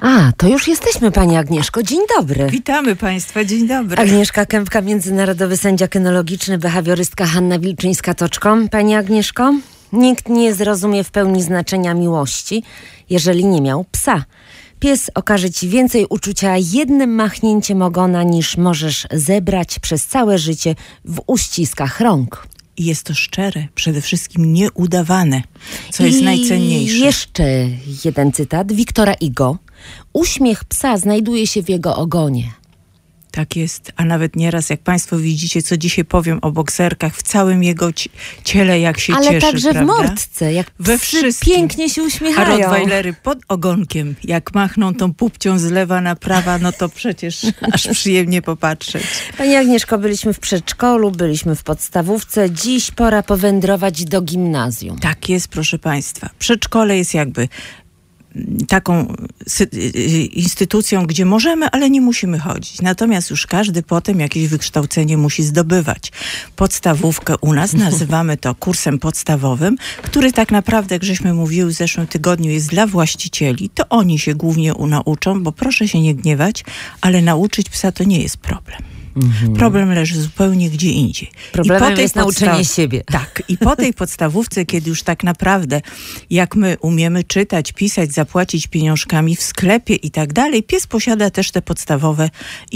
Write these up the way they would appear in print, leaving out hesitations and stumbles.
A, to już jesteśmy, pani Agnieszko. Dzień dobry. Witamy państwa, dzień dobry. Agnieszka Kępka, międzynarodowy sędzia kynologiczny, behawiorystka Hanna Wilczyńska-Toczko. Pani Agnieszko, nikt nie zrozumie w pełni znaczenia miłości, jeżeli nie miał psa. Pies okaże ci więcej uczucia jednym machnięciem ogona, niż możesz zebrać przez całe życie w uściskach rąk. I jest to szczere, przede wszystkim nieudawane, co jest najcenniejsze. Jeszcze jeden cytat Wiktora Hugo. Uśmiech psa znajduje się w jego ogonie. Tak jest, a nawet nieraz, jak państwo widzicie, co dzisiaj powiem o bokserkach, w całym jego ciele, jak się ale cieszy, także prawda? w mordce, jak we psy wszystkim. Pięknie się uśmiechają. A rottweilery pod ogonkiem, jak machną tą pupcią z lewa na prawa, no to przecież aż przyjemnie popatrzeć. Pani Agnieszko, byliśmy w przedszkolu, byliśmy w podstawówce. Dziś pora powędrować do gimnazjum. Tak jest, proszę państwa. Przedszkole jest jakby taką instytucją, gdzie możemy, ale nie musimy chodzić. Natomiast już każdy potem jakieś wykształcenie musi zdobywać. Podstawówkę u nas nazywamy to kursem podstawowym, który tak naprawdę, jak żeśmy mówiły w zeszłym tygodniu, jest dla właścicieli. To oni się głównie nauczą, bo proszę się nie gniewać, ale nauczyć psa to nie jest problem. Problem leży zupełnie gdzie indziej. Problemem jest nauczenie siebie. Tak. I po tej podstawówce, kiedy już tak naprawdę, jak my umiemy czytać, pisać, zapłacić pieniążkami w sklepie i tak dalej, pies posiada też te podstawowe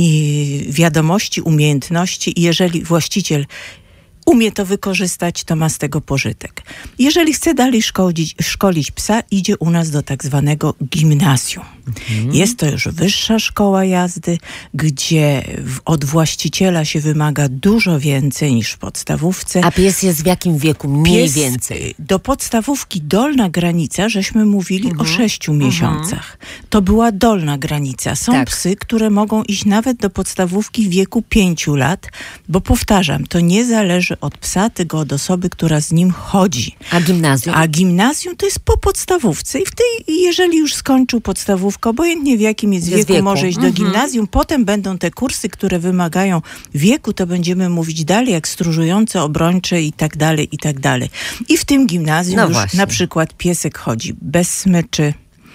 wiadomości, umiejętności i jeżeli właściciel umie to wykorzystać, to ma z tego pożytek. Jeżeli chce dalej szkolić psa, idzie u nas do tak zwanego gimnazjum. Jest to już wyższa szkoła jazdy, gdzie od właściciela się wymaga dużo więcej niż w podstawówce. A pies jest w jakim wieku mniej więcej? Do podstawówki dolna granica, żeśmy mówili o 6 miesiącach. To była dolna granica. Są psy, które mogą iść nawet do podstawówki w wieku 5 lat, bo powtarzam, to nie zależy od psa, tylko od osoby, która z nim chodzi. A gimnazjum? A gimnazjum to jest po podstawówce i jeżeli już skończył podstawówkę, obojętnie w jakim jest wieku, może iść do gimnazjum. Potem będą te kursy, które wymagają wieku, to będziemy mówić dalej, jak stróżujące, obrończe i tak dalej, i tak dalej. I w tym gimnazjum już właśnie. na przykład piesek chodzi bez smyczy.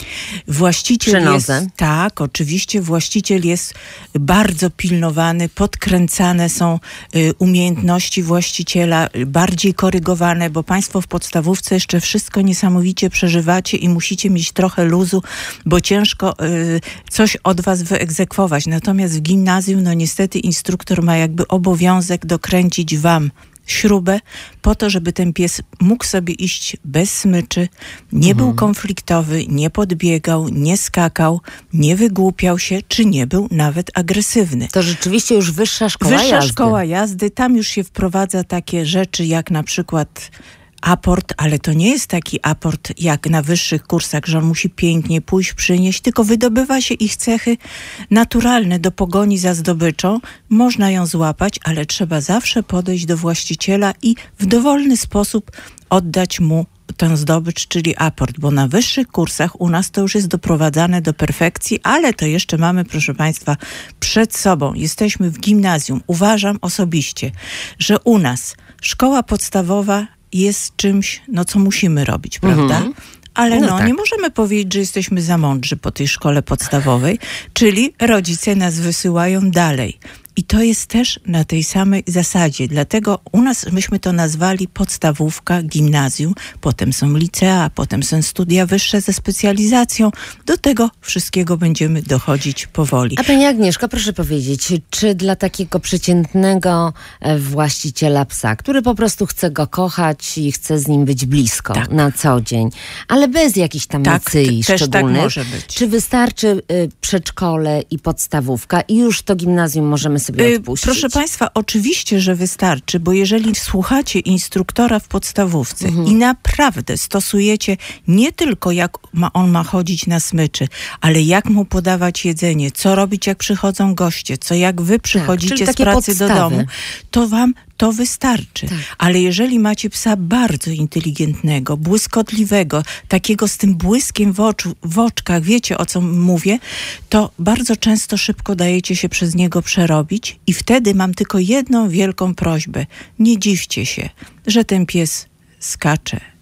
Właściciel jest, tak, oczywiście właściciel jest bardzo pilnowany, podkręcane są umiejętności właściciela, bardziej korygowane, bo państwo w podstawówce jeszcze wszystko niesamowicie przeżywacie i musicie mieć trochę luzu, bo ciężko coś od was wyegzekwować. Natomiast w gimnazjum, no niestety instruktor ma jakby obowiązek dokręcić wam śrubę po to, żeby ten pies mógł sobie iść bez smyczy, nie był konfliktowy, nie podbiegał, nie skakał, nie wygłupiał się, czy nie był nawet agresywny. To rzeczywiście już wyższa szkoła jazdy. Wyższa szkoła jazdy, tam już się wprowadza takie rzeczy jak na przykład aport, ale to nie jest taki aport jak na wyższych kursach, że on musi pięknie pójść, przynieść, tylko wydobywa się ich cechy naturalne do pogoni za zdobyczą. Można ją złapać, ale trzeba zawsze podejść do właściciela i w dowolny sposób oddać mu tę zdobycz, czyli aport, bo na wyższych kursach u nas to już jest doprowadzane do perfekcji, ale to jeszcze mamy, proszę państwa, przed sobą. Jesteśmy w gimnazjum. Uważam osobiście, że u nas szkoła podstawowa jest czymś, co musimy robić, prawda? Ale nie możemy powiedzieć, że jesteśmy za mądrzy po tej szkole podstawowej, czyli rodzice nas wysyłają dalej. I to jest też na tej samej zasadzie. Dlatego u nas myśmy to nazwali podstawówka, gimnazjum, potem są licea, potem są studia wyższe ze specjalizacją. Do tego wszystkiego będziemy dochodzić powoli. A pani Agnieszko, proszę powiedzieć, czy dla takiego przeciętnego właściciela psa, który po prostu chce go kochać i chce z nim być blisko na co dzień, ale bez jakichś tam micyi szczególnych, tak może być. Czy wystarczy przedszkole i podstawówka i już to gimnazjum możemy sobie odpuścić? Proszę państwa, oczywiście, że wystarczy, bo jeżeli słuchacie instruktora w podstawówce i naprawdę stosujecie nie tylko jak on ma chodzić na smyczy, ale jak mu podawać jedzenie, co robić jak przychodzą goście, co jak wy przychodzicie z pracy do domu, to wam to wystarczy. Ale jeżeli macie psa bardzo inteligentnego, błyskotliwego, takiego z tym błyskiem w oczkach, wiecie o co mówię, to bardzo często szybko dajecie się przez niego przerobić i wtedy mam tylko jedną wielką prośbę. Nie dziwcie się, że ten pies skacze,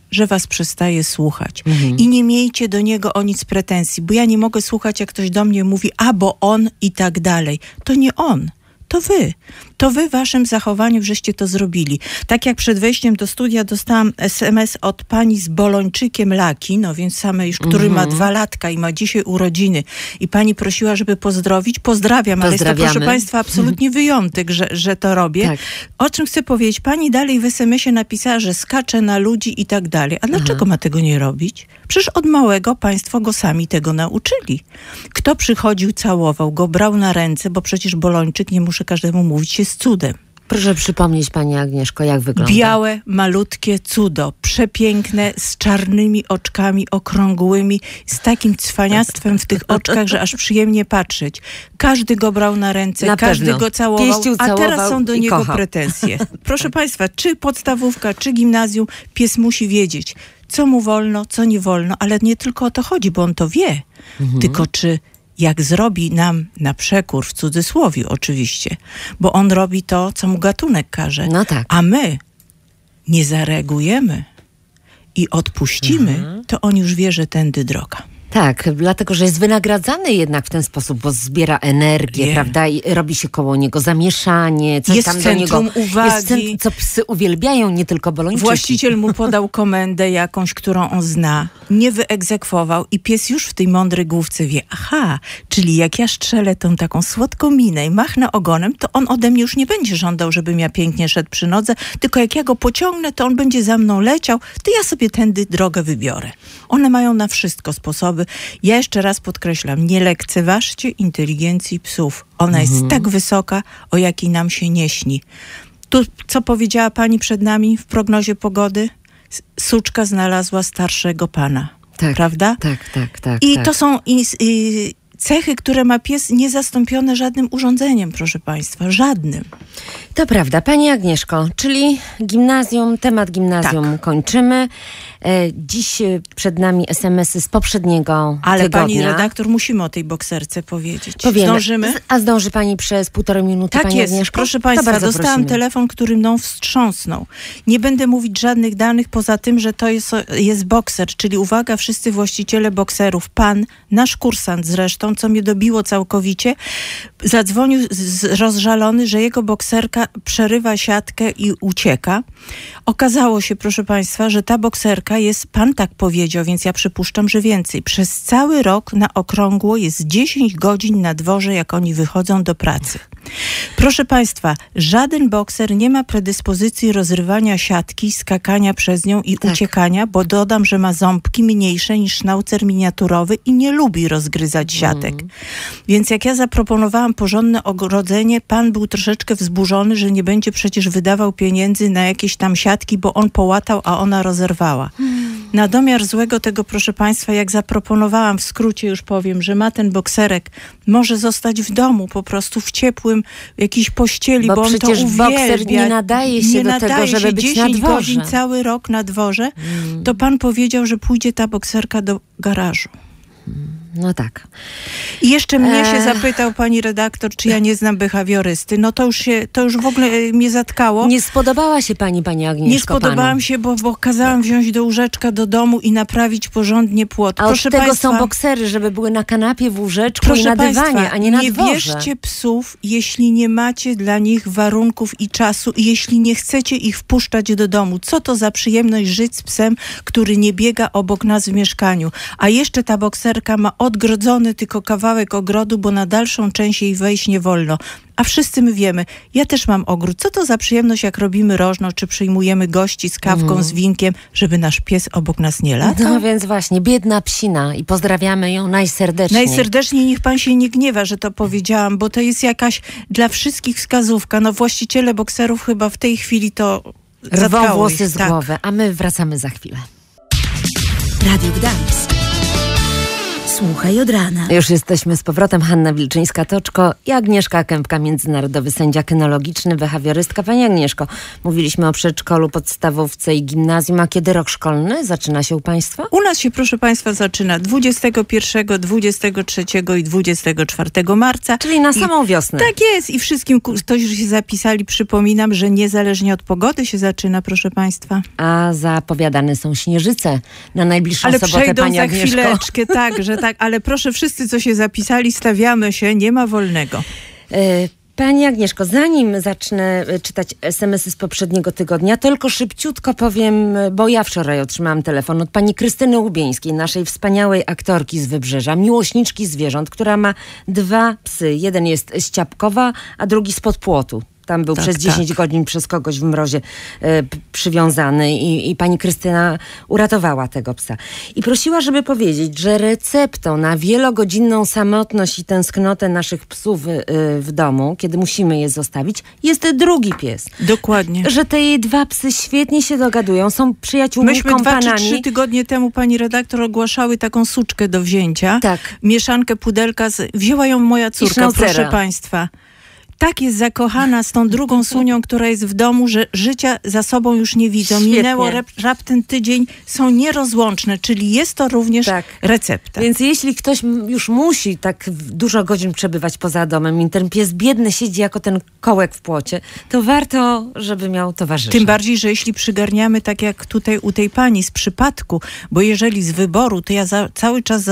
że was przestaje słuchać. I nie miejcie do niego o nic pretensji, bo ja nie mogę słuchać, jak ktoś do mnie mówi, bo on i tak dalej. To nie on. To wy. To wy waszym zachowaniem żeście to zrobili. Tak jak przed wejściem do studia dostałam SMS od pani z Bolończykiem Laki, no więc samej, który ma 2 latka i ma dzisiaj urodziny. I pani prosiła, żeby pozdrowić. Pozdrawiam, ale jest to, proszę państwa, absolutnie wyjątek, że to robię. Tak. O czym chcę powiedzieć? Pani dalej w SMS-ie napisała, że skacze na ludzi i tak dalej. A dlaczego ma tego nie robić? Przecież od małego państwo go sami tego nauczyli. Kto przychodził, całował go, brał na ręce, bo przecież Bolończyk, nie muszę każdemu mówić, jest cudem. Proszę przypomnieć, pani Agnieszko, jak wygląda. Białe, malutkie cudo, przepiękne, z czarnymi oczkami okrągłymi, z takim cwaniactwem w tych oczkach, że aż przyjemnie patrzeć. Każdy go brał na ręce, każdy go całował, a teraz są do niego pretensje. Proszę państwa, czy podstawówka, czy gimnazjum, pies musi wiedzieć, co mu wolno, co nie wolno, ale nie tylko o to chodzi, bo on to wie, tylko czy jak zrobi nam na przekór, w cudzysłowie oczywiście, bo on robi to, co mu gatunek każe, a my nie zareagujemy i odpuścimy, to on już wie, że tędy droga. Tak, dlatego, że jest wynagradzany jednak w ten sposób, bo zbiera energię, prawda? I robi się koło niego zamieszanie, coś jest tam centrum do niego. uwagi. Co psy uwielbiają, nie tylko Bolończyki. Właściciel mu podał komendę jakąś, którą on zna, nie wyegzekwował i pies już w tej mądrej główce wie, czyli jak ja strzelę tą taką słodką minę i machnę ogonem, to on ode mnie już nie będzie żądał, żebym ja pięknie szedł przy nodze, tylko jak ja go pociągnę, to on będzie za mną leciał, to ja sobie tędy drogę wybiorę. One mają na wszystko sposoby. Ja jeszcze raz podkreślam, nie lekceważcie inteligencji psów. Ona jest tak wysoka, o jakiej nam się nie śni. Tu, co powiedziała pani przed nami w prognozie pogody? Suczka znalazła starszego pana. Tak, prawda? Tak. I to są cechy, które ma pies niezastąpione żadnym urządzeniem, proszę państwa. Żadnym. To prawda. Pani Agnieszko, czyli temat gimnazjum kończymy. Dziś przed nami SMS-y z poprzedniego Ale tygodnia. pani redaktor, musimy o tej bokserce powiedzieć. Powiemy. Zdążymy? A zdąży pani przez 1,5 minuty, tak pani jest. Agnieszko? Proszę państwa, dostałam telefon, który mną wstrząsnął. Nie będę mówić żadnych danych poza tym, że to jest bokser, czyli uwaga, wszyscy właściciele bokserów. Pan, nasz kursant zresztą, co mnie dobiło całkowicie, zadzwonił rozżalony, że jego bokserka przerywa siatkę i ucieka. Okazało się, proszę państwa, że ta bokserka jest, pan tak powiedział, więc ja przypuszczam, że więcej. Przez cały rok na okrągło jest 10 godzin na dworze, jak oni wychodzą do pracy. Proszę państwa, żaden bokser nie ma predyspozycji rozrywania siatki, skakania przez nią i uciekania, bo dodam, że ma ząbki mniejsze niż sznaucer miniaturowy i nie lubi rozgryzać siatek. Więc jak ja zaproponowałam porządne ogrodzenie, pan był troszeczkę wzburzony, że nie będzie przecież wydawał pieniędzy na jakieś tam siatki, bo on połatał, a ona rozerwała. Na domiar złego tego, proszę państwa, jak zaproponowałam, w skrócie już powiem, że ma ten bokserek, może zostać w domu, po prostu w ciepłym jakiejś pościeli, bo on to uwielbia. Przecież bokser nie nadaje się do tego, żeby być na dworze. 10 godzin cały rok na dworze, to pan powiedział, że pójdzie ta bokserka do garażu. No tak. I jeszcze mnie się zapytał pani redaktor, czy ja nie znam behawiorysty. No to już w ogóle mnie zatkało. Nie spodobała się pani Agnieszko, nie spodobałam się, bo kazałam wziąć do łóżeczka do domu i naprawić porządnie płot. A od tego są boksery, żeby były na kanapie, w łóżeczku i na dywanie, a nie na dworze. Nie bierzcie psów, jeśli nie macie dla nich warunków i czasu i jeśli nie chcecie ich wpuszczać do domu. Co to za przyjemność żyć z psem, który nie biega obok nas w mieszkaniu. A jeszcze ta bokserka ma odgrodzony tylko kawałek ogrodu, bo na dalszą część jej wejść nie wolno. A wszyscy my wiemy, ja też mam ogród. Co to za przyjemność, jak robimy rożno, czy przyjmujemy gości z kawką, z winkiem, żeby nasz pies obok nas nie latał? No więc właśnie, biedna psina i pozdrawiamy ją najserdeczniej. Najserdeczniej, niech pan się nie gniewa, że to powiedziałam, bo to jest jakaś dla wszystkich wskazówka. No właściciele bokserów chyba w tej chwili to rwą włosy z głowy, a my wracamy za chwilę. Radio Gdańsk. Słuchaj od rana. Już jesteśmy z powrotem. Hanna Wilczyńska-Toczko i Agnieszka Kępka, międzynarodowy sędzia kynologiczny, behawiorystka. Pani Agnieszko, mówiliśmy o przedszkolu, podstawówce i gimnazjum. A kiedy rok szkolny zaczyna się u państwa? U nas się, proszę państwa, zaczyna 21, 23 i 24 marca. Czyli na samą wiosnę. Tak jest. I wszystkim, którzy się zapisali, przypominam, że niezależnie od pogody się zaczyna, proszę państwa. A zapowiadane są śnieżyce na najbliższą sobotę, przejdą pani za Agnieszko. Chwileczkę, tak, że tak, ale proszę wszyscy, co się zapisali, stawiamy się, nie ma wolnego. Pani Agnieszko, zanim zacznę czytać SMS-y z poprzedniego tygodnia, tylko szybciutko powiem, bo ja wczoraj otrzymałam telefon od pani Krystyny Łubieńskiej, naszej wspaniałej aktorki z Wybrzeża, miłośniczki zwierząt, która ma 2 psy. Jeden jest z Ciapkowa, a drugi spod płotu. Tam był przez 10 godzin przez kogoś w mrozie przywiązany i pani Krystyna uratowała tego psa. I prosiła, żeby powiedzieć, że receptą na wielogodzinną samotność i tęsknotę naszych psów w domu, kiedy musimy je zostawić, jest drugi pies. Dokładnie. Że te jej 2 psy świetnie się dogadują, są przyjaciółmi, kompanami. Myśmy 2 czy 3 tygodnie temu, pani redaktor, ogłaszały taką suczkę do wzięcia. Tak. Mieszankę pudelka. Wzięła ją moja córka, proszę państwa. Tak jest zakochana z tą drugą Sunią, która jest w domu, że życia za sobą już nie widzą. Świetnie. Minęło raptem tydzień, są nierozłączne, czyli jest to również recepta. Więc jeśli ktoś już musi tak dużo godzin przebywać poza domem i ten pies biedny siedzi jako ten kołek w płocie, to warto, żeby miał towarzysza. Tym bardziej, że jeśli przygarniamy tak jak tutaj u tej pani z przypadku, bo jeżeli z wyboru, to ja cały czas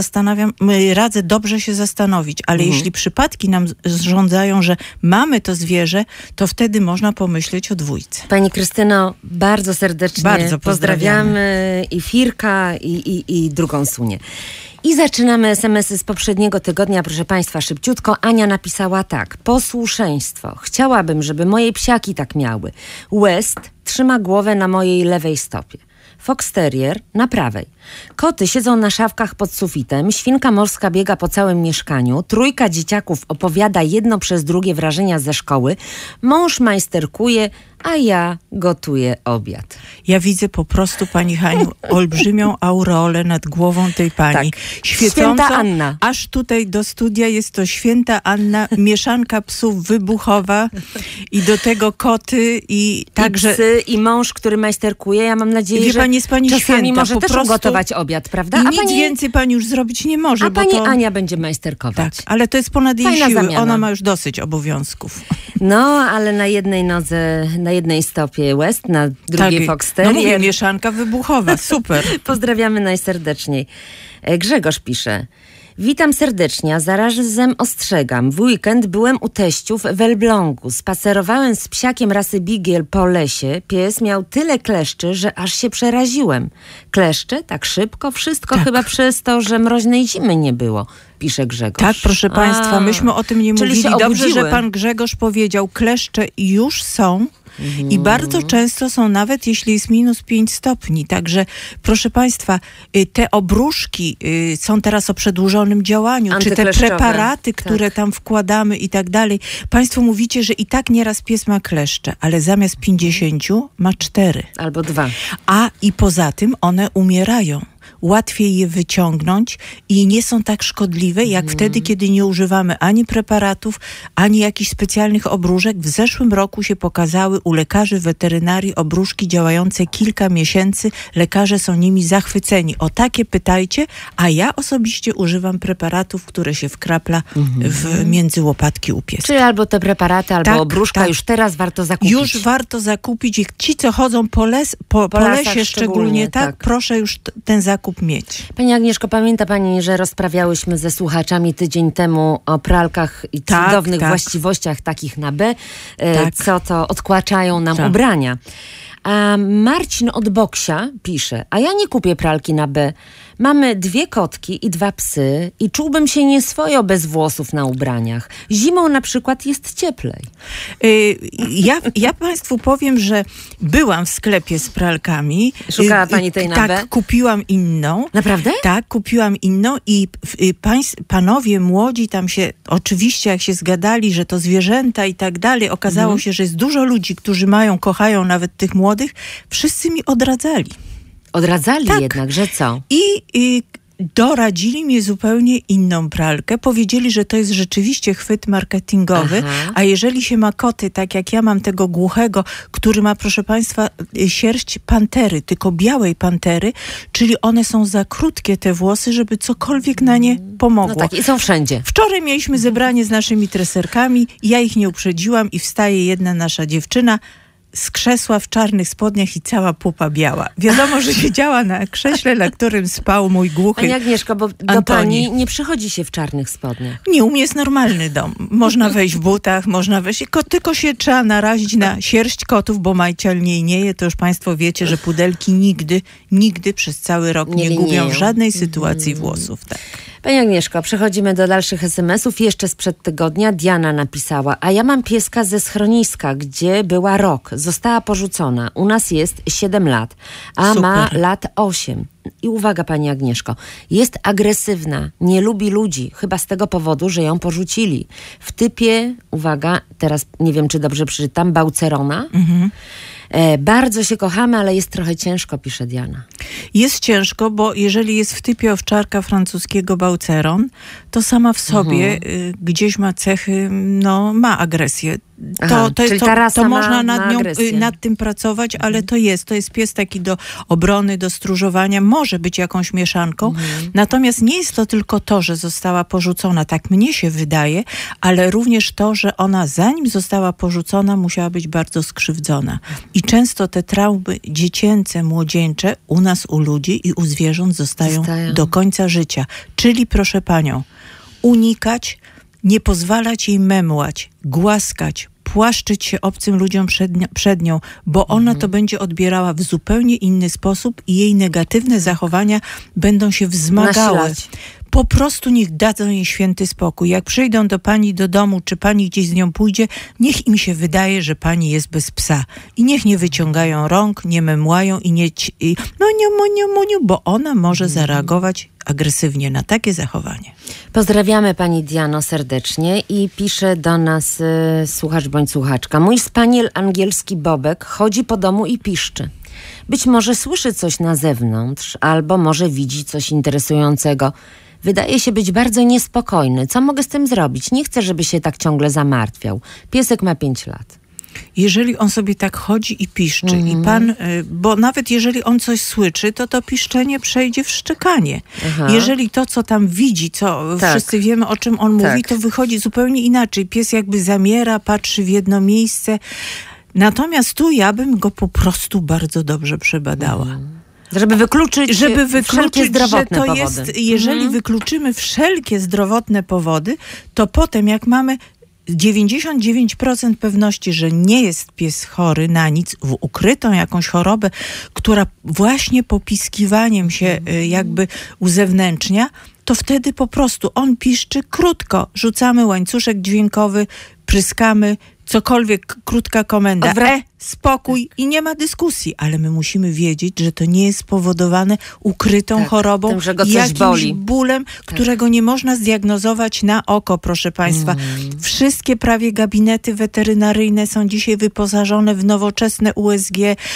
radzę dobrze się zastanowić, ale jeśli przypadki nam zrządzają, że mamy to zwierzę, to wtedy można pomyśleć o dwójce. Pani Krystyno, bardzo serdecznie pozdrawiamy i Firka, i drugą Sunię. I zaczynamy SMS-y z poprzedniego tygodnia, proszę państwa, szybciutko. Ania napisała tak. Posłuszeństwo. Chciałabym, żeby moje psiaki tak miały. West trzyma głowę na mojej lewej stopie. Fox Terrier na prawej. Koty siedzą na szafkach pod sufitem, świnka morska biega po całym mieszkaniu, 3 dzieciaków opowiada jedno przez drugie wrażenia ze szkoły, mąż majsterkuje, a ja gotuję obiad. Ja widzę po prostu, pani Haniu, olbrzymią aureolę nad głową tej pani. Tak. Świecącą, Święta Anna. Aż tutaj do studia jest to święta Anna, mieszanka psów wybuchowa i do tego koty i także... I psy, i mąż, który majsterkuje. Ja mam nadzieję, że jest pani czasami święta, może też ugotować obiad, prawda? I nic więcej pani już zrobić nie może. A pani Ania będzie majsterkować. Tak, ale to jest ponad jej siły. Zamiana. Ona ma już dosyć obowiązków. No, ale na jednej nodze, na jednej stopie West, na drugiej Fox Terrier. No mówię, mieszanka wybuchowa, super. Pozdrawiamy najserdeczniej. Grzegorz pisze. Witam serdecznie, a zarazem ostrzegam. W weekend byłem u teściów w Elblągu. Spacerowałem z psiakiem rasy Beagle po lesie. Pies miał tyle kleszczy, że aż się przeraziłem. Kleszcze? Tak szybko? Wszystko chyba przez to, że mroźnej zimy nie było, pisze Grzegorz. Tak, proszę państwa, myśmy o tym nie mówili. Dobrze, że pan Grzegorz powiedział, kleszcze już są. I bardzo często są nawet, jeśli jest -5 stopni. Także, proszę państwa, te obruszki są teraz o przedłużonym działaniu, czy te preparaty, które tam wkładamy i tak dalej. Państwo mówicie, że i tak nieraz pies ma kleszcze, ale zamiast 50 ma 4. Albo 2. I poza tym one umierają. Łatwiej je wyciągnąć i nie są tak szkodliwe, jak wtedy, kiedy nie używamy ani preparatów, ani jakichś specjalnych obruszek. W zeszłym roku się pokazały u lekarzy weterynarii obruszki działające kilka miesięcy. Lekarze są nimi zachwyceni. O takie pytajcie, a ja osobiście używam preparatów, które się wkrapla między łopatki u pieska. Czyli albo te preparaty, albo obruszka już teraz warto zakupić. Już warto zakupić i ci, co chodzą po lesie szczególnie, tak, proszę już ten zakup mieć. Pani Agnieszko, pamięta pani, że rozprawiałyśmy ze słuchaczami tydzień temu o pralkach i cudownych właściwościach takich na B, co to odkłaczają nam ubrania. A Marcin od Boksia pisze, a ja nie kupię pralki na B. Mamy 2 kotki i 2 psy i czułbym się nieswojo bez włosów na ubraniach. Zimą na przykład jest cieplej. Ja państwu powiem, że byłam w sklepie z pralkami. Szukała pani tej na B? Tak, kupiłam inną. Naprawdę? Tak, kupiłam inną i panowie młodzi tam się, oczywiście jak się zgadali, że to zwierzęta i tak dalej, okazało się, że jest dużo ludzi, którzy kochają nawet tych młodych, wszyscy mi odradzali. Odradzali jednak, że co? I doradzili mi zupełnie inną pralkę. Powiedzieli, że to jest rzeczywiście chwyt marketingowy, a jeżeli się ma koty, tak jak ja mam tego głuchego, który ma, proszę Państwa, sierść pantery, tylko białej pantery, czyli one są za krótkie, te włosy, żeby cokolwiek na nie pomogło. No tak, i są wszędzie. Wczoraj mieliśmy zebranie z naszymi treserkami, ja ich nie uprzedziłam i wstaje jedna nasza dziewczyna z krzesła w czarnych spodniach i cała pupa biała. Wiadomo, że siedziała na krześle, na którym spał mój głuchy Pani Agnieszko, bo do pani nie przychodzi się w czarnych spodniach. Nie, u mnie jest normalny dom. Można wejść w butach, można wejść, tylko się trzeba narazić na sierść kotów, bo majcial nie linieje. To już Państwo wiecie, że pudelki nigdy przez cały rok nie gubią w żadnej sytuacji włosów. Tak. Pani Agnieszko, przechodzimy do dalszych SMS-ów. Jeszcze sprzed tygodnia Diana napisała: a ja mam pieska ze schroniska, gdzie była rok. Została porzucona. U nas jest 7 lat, a Super. ma lat 8. I uwaga, pani Agnieszko, jest agresywna, nie lubi ludzi, chyba z tego powodu, że ją porzucili. W typie, uwaga, teraz nie wiem, czy dobrze przeczytam, Baucerona. Bardzo się kochamy, ale jest trochę ciężko, pisze Diana. Jest ciężko, bo jeżeli jest w typie owczarka francuskiego Bauceron, to sama w sobie gdzieś ma cechy, ma agresję. To można nad tym pracować, ale to jest pies taki do obrony, do stróżowania, może być jakąś mieszanką. Natomiast nie jest to tylko to, że została porzucona, tak mnie się wydaje, ale również to, że ona zanim została porzucona, musiała być bardzo skrzywdzona. I często te traumy dziecięce, młodzieńcze u nas, u ludzi i u zwierząt zostają do końca życia. Czyli, proszę panią, unikać, nie pozwalać jej memłać, głaskać, płaszczyć się obcym ludziom przed nią, bo ona to będzie odbierała w zupełnie inny sposób i jej negatywne zachowania będą się wzmagały. Nasilać. Po prostu niech dadzą jej święty spokój. Jak przyjdą do pani do domu, czy pani gdzieś z nią pójdzie, niech im się wydaje, że pani jest bez psa. I niech nie wyciągają rąk, nie memłają i nie moniu, bo ona może zareagować agresywnie na takie zachowanie. Pozdrawiamy pani Diano serdecznie i pisze do nas słuchacz bądź słuchaczka. Mój spaniel angielski Bobek chodzi po domu i piszczy. Być może słyszy coś na zewnątrz, albo może widzi coś interesującego. Wydaje się być bardzo niespokojny. Co mogę z tym zrobić? Nie chcę, żeby się tak ciągle zamartwiał. Piesek ma 5 lat. Jeżeli on sobie tak chodzi i piszczy i pan, bo nawet jeżeli on coś słyszy, to piszczenie przejdzie w szczekanie. Jeżeli to, co tam widzi, wszyscy wiemy, o czym on mówi, to wychodzi zupełnie inaczej. Pies jakby zamiera, patrzy w jedno miejsce. Natomiast tu ja bym go po prostu bardzo dobrze przebadała. Żeby wykluczyć wszelkie zdrowotne powody. Jeżeli wykluczymy wszelkie zdrowotne powody, to potem jak mamy 99% pewności, że nie jest pies chory na nic, w ukrytą jakąś chorobę, która właśnie popiskiwaniem się jakby uzewnętrznia, to wtedy po prostu on piszczy krótko. Rzucamy łańcuszek dźwiękowy, pryskamy, cokolwiek, krótka komenda. Spokój i nie ma dyskusji. Ale my musimy wiedzieć, że to nie jest spowodowane ukrytą chorobą, tym, że go coś jakimś boli. bólem, którego nie można zdiagnozować na oko, proszę Państwa. Wszystkie prawie gabinety weterynaryjne są dzisiaj wyposażone w nowoczesne USG,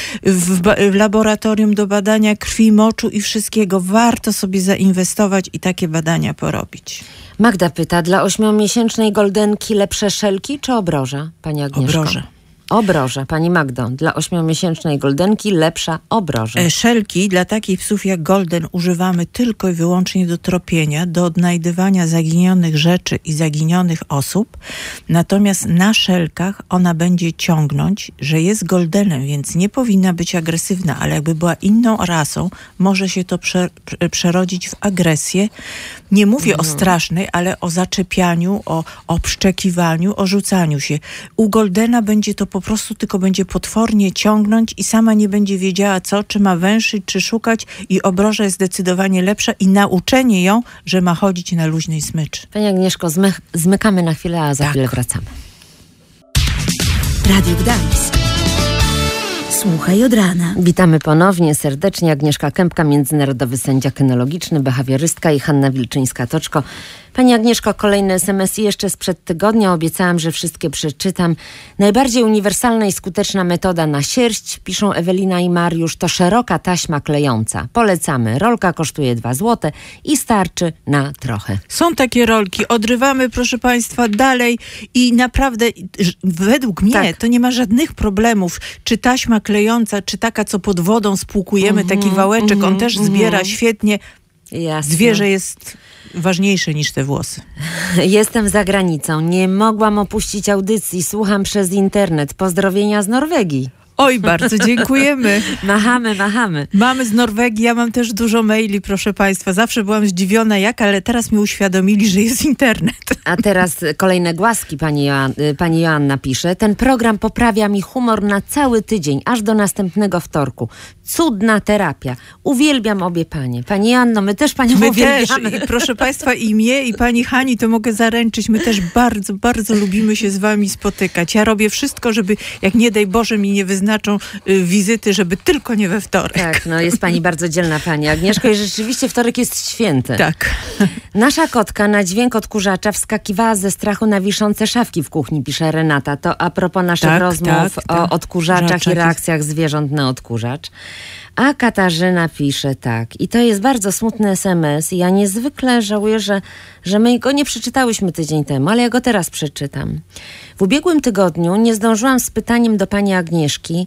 w laboratorium do badania krwi, moczu i wszystkiego. Warto sobie zainwestować i takie badania porobić. Magda pyta, dla 8-miesięcznej goldenki lepsze szelki czy obroża, pani Agnieszko? Obroże. Obroża, pani Magdo. Dla 8-miesięcznej goldenki lepsza obroża. Szelki dla takich psów jak golden używamy tylko i wyłącznie do tropienia, do odnajdywania zaginionych rzeczy i zaginionych osób. Natomiast na szelkach ona będzie ciągnąć, że jest goldenem, więc nie powinna być agresywna, ale jakby była inną rasą, może się to przerodzić w agresję. Nie mówię o strasznej, ale o zaczepianiu, o obszczekiwaniu, o rzucaniu się. U goldena będzie to po prostu tylko będzie potwornie ciągnąć i sama nie będzie wiedziała czy ma węszyć, czy szukać i obroża jest zdecydowanie lepsza i nauczenie ją, że ma chodzić na luźnej smyczy. Pani Agnieszko, zmykamy na chwilę, a za chwilę wracamy. Radio Gdańsk. Słuchaj od rana. Witamy ponownie serdecznie. Agnieszka Kępka, międzynarodowy sędzia kynologiczny, behawiorystka i Hanna Wilczyńska-Toczko, Pani Agnieszko, kolejny SMS jeszcze sprzed tygodnia. Obiecałam, że wszystkie przeczytam. Najbardziej uniwersalna i skuteczna metoda na sierść, piszą Ewelina i Mariusz, to szeroka taśma klejąca. Polecamy. Rolka kosztuje 2 zł i starczy na trochę. Są takie rolki. Odrywamy, proszę Państwa, dalej i naprawdę według mnie to nie ma żadnych problemów. Czy taśma klejąca, czy taka, co pod wodą spłukujemy, taki wałeczek, on też zbiera świetnie. Jasne. Zwierzę jest ważniejsze niż te włosy. Jestem za granicą. Nie mogłam opuścić audycji. Słucham przez internet. Pozdrowienia z Norwegii. Oj, bardzo dziękujemy. Machamy. Mamy z Norwegii, ja mam też dużo maili, proszę Państwa. Zawsze byłam zdziwiona ale teraz mi uświadomili, że jest internet. A teraz kolejne głaski pani Joanna pisze. Ten program poprawia mi humor na cały tydzień, aż do następnego wtorku. Cudna terapia. Uwielbiam obie panie. Pani Joanno, my też panią uwielbiamy. Też. I proszę Państwa, i mnie, i pani Hani, to mogę zaręczyć. My też bardzo, bardzo lubimy się z wami spotykać. Ja robię wszystko, żeby, jak nie daj Boże, mi nie wyznaczą wizyty, żeby tylko nie we wtorek. Tak, no jest pani bardzo dzielna, pani Agnieszko, i rzeczywiście wtorek jest święty. Tak. Nasza kotka na dźwięk odkurzacza wskakiwała ze strachu na wiszące szafki w kuchni, pisze Renata. To a propos naszych rozmów o odkurzaczach i reakcjach zwierząt na odkurzacz. A Katarzyna pisze tak. I to jest bardzo smutny SMS. Ja niezwykle żałuję, że my go nie przeczytałyśmy tydzień temu, ale ja go teraz przeczytam. W ubiegłym tygodniu nie zdążyłam z pytaniem do pani Agnieszki,